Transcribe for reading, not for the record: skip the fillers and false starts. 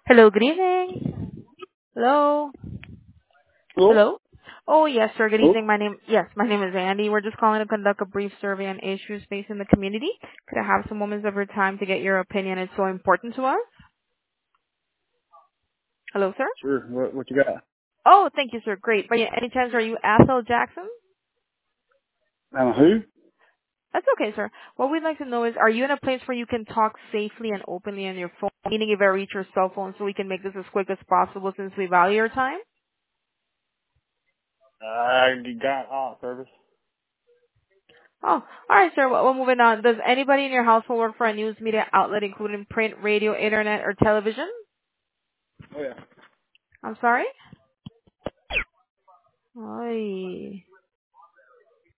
Hello, good evening. Hello? Hello? Hello? Oh, yes, sir. Good Hello? evening. My name is Andy. We're just calling to conduct a brief survey on issues facing the community. Could I have some moments of your time to get your opinion? It's so important to us. Hello, sir? Sure. What you got? Oh, thank you, sir. Great. By any chance, are you Ethel Jackson? Who? That's okay, sir. What we'd like to know is, are you in a place where you can talk safely and openly on your phone, meaning if I reach your cell phone so we can make this as quick as possible since we value your time? You got service. Oh, all right, sir. Well, moving on. Does anybody in your household work for a news media outlet, including print, radio, internet, or television? Oh yeah. I'm sorry? Oy.